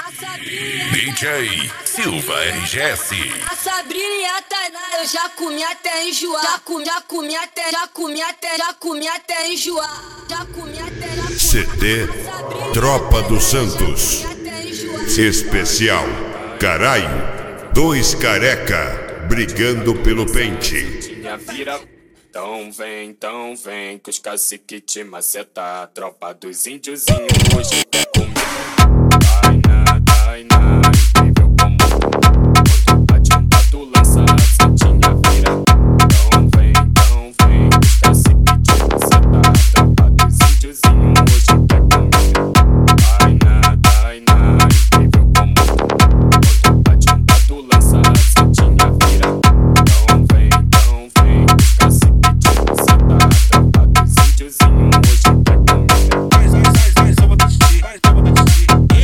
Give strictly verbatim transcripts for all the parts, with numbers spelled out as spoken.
D J Silva R G S. A Sabrina e a Tainá eu já comi até enjoar. Já comi, já comi até, já comi até, já comi até enjoar. Já comi até, já comi. C D Tropa dos Santos. Especial Caralho, dois careca brigando pelo pente. Minha vira, então vem, então vem, que os cacique te maceta. Tropa dos índiozinhos hoje quer comer. Tainá, Tainá, incrível como quando bate um pato lança a setinha vira. Então vem, então vem, que os cacique te maceta. Tropa dos índiozinhos hoje quer comer. Tainá, Tainá, incrível como quando bate um pato lança a setinha vira. Então vem, então vem, que os cacique te maceta. Tropa dos índiozinhos hoje quer comer. Vai, vai, vai, vai, só bota xixi, vai, só bota xixi.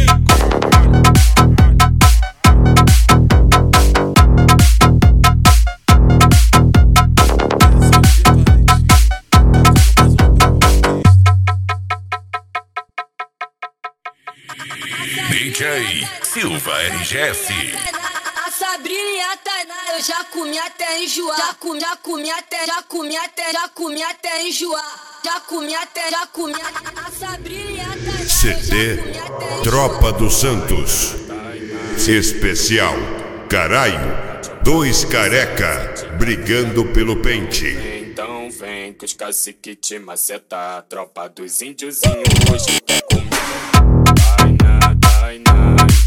D J Silva R G S. A Sabrina e a Tainá eu já comi até enjoar. Já comi, já comi até, já comi até, já comi até enjoar. Já comi até, já comi. A Sabrina e a Tainá C eu já D comi até enjoar. Tropa dos Santos. Especial Caralho, dois careca brigando pelo pente. Então vem, que os cacique te maceta. Tropa dos índiozinhos hoje quer comer. Tainá, Tainá,